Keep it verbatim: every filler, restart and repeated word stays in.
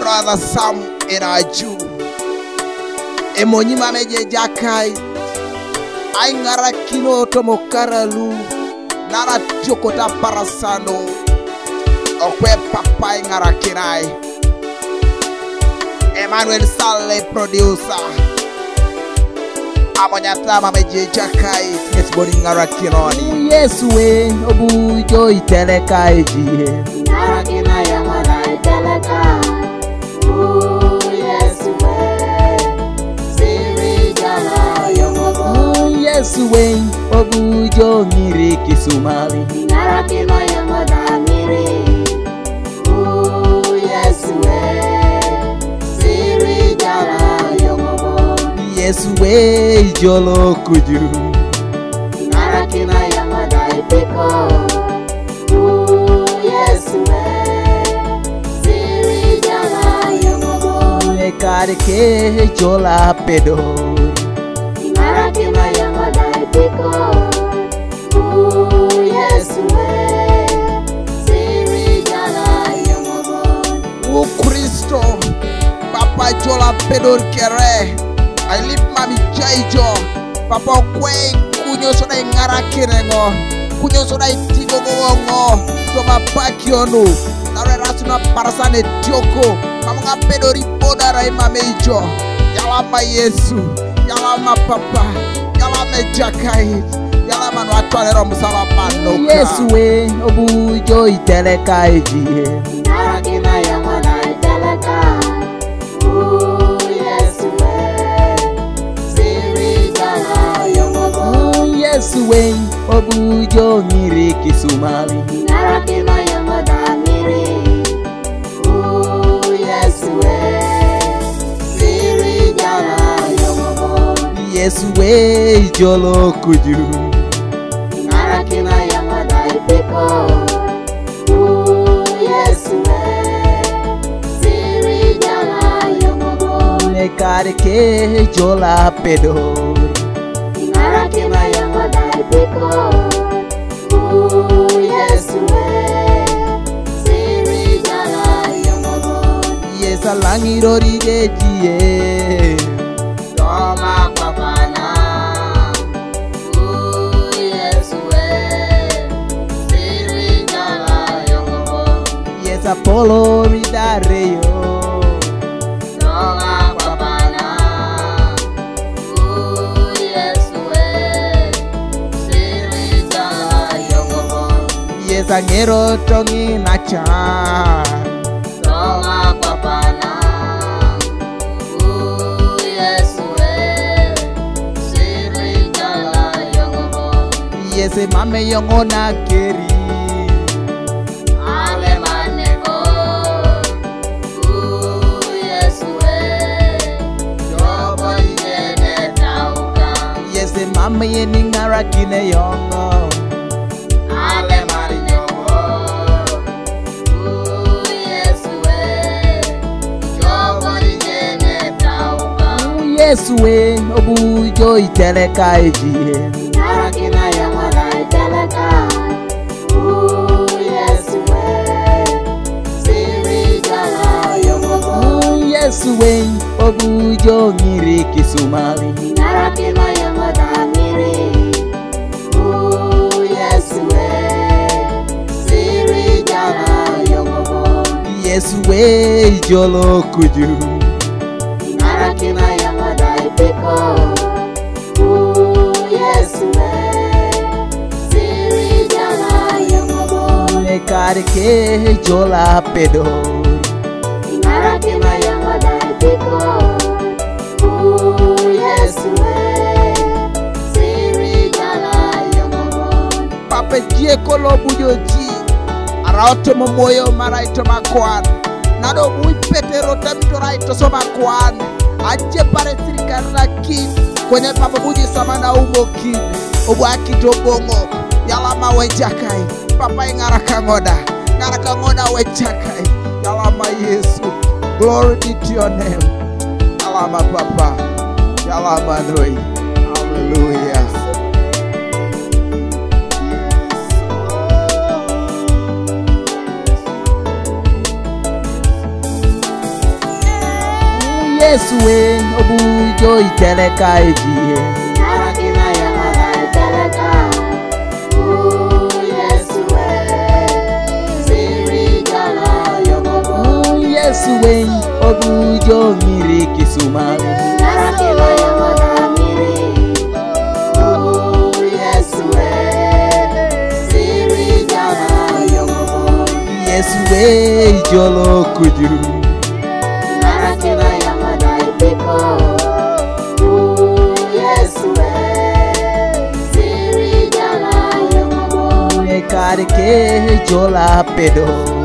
other sam ina ju emonyi mameje jakai ai ngara kino tomo karalu nara tiokota parasano okwe papa ngara kinai Emmanuel Sale producer Amonyata mameje jakai nesboni ngara kinoni Yesu we obu jo iteleka eji ngara kina ya mwana iteleka Yesu we siri jana yomobo Yesu we obu jo ngiri kisumali ngara kina ya mwana ngiri Yesu we siri jana yomobo Yesu we jolo kuju ngara kina ya mwana ipiko Yesu we siri jana yomobo Nekare ke jola pedo ngara kina ya mwana ipiko Yesu we siri jana yomobo O Kristo Papa jola pedor kere I lift mami jaijo Papa kwe kunyo soda ngara kirengo kunyo soda itigo gongo toma pakionu nare rasuna parasane tioko mamunga pedori podara imameijo yalama Yesu yalama Papa yalama jakai yalama no atwalero musala manoka Yesu we obu jo iteleka eji ngara kina ya mwana iteleka Yesu we siri jana yomobo Yesu we obu jo ngiri kisumali ngara kina ya mwana ngiri Yesu we siri jana yomobo Yesu we jolo kuju ngara kina ya mwana ipiko Yesu we siri jana yomobo Nekare ke jola pedo ngara kina ya mwana ipiko Yesu we siri jana yomobo Yesa langirori dejie toma papana Yesu we siri jana yomobo Yesa polo ridareyo toma papana Yesu we siri jana yomobo Yesa ngero tongi nacha toma papana Yesu we siri jana yomobo Yese mame yongo na keri ale maneko Yesu we jobo yene tauka Yese mame yeni ngara kine yongo ale marinyowo Yesu we jobo yene tauka Yesu we obu jo iteleka eji ngara kina ya mwana iteleka Yesu we siri jana yomobo Yesu we obu jo ngiri kisumali ngara kina ya mwana ngiri Yesu we siri jana yomobo Yesu we jolo kuju ngara kina ya mwana ipiko Yesu we siri jana yomobo Nekare ke jola pedo ngara kina ya mwana ipiko Yesu we siri jana yomobo Papa die kolo bujoji araoto momoyo maraito makwan nado mui petero tamito raito so makwan aje pare sirikana kin kwenye papa buji samana umo kin obu akito bongo yalama wejakai papa ngara kangoda ngara kangoda wejakai yalama Yesu glory be to your name yalama Papa yalama noi hallelujah. Yesu we obujo iteleka ejie Narakina yamana iteleka. Oh Yesu we, siri jala yogogo. Yesu we obujo ngiri kisumami Narakina yamana miri. Oh Yesu we, siri jala yogogo. Yesu we jolo kuju Narakina yamana ipiko. Oh Yesu we, siri jala yogogo. Ekare ke jola pedo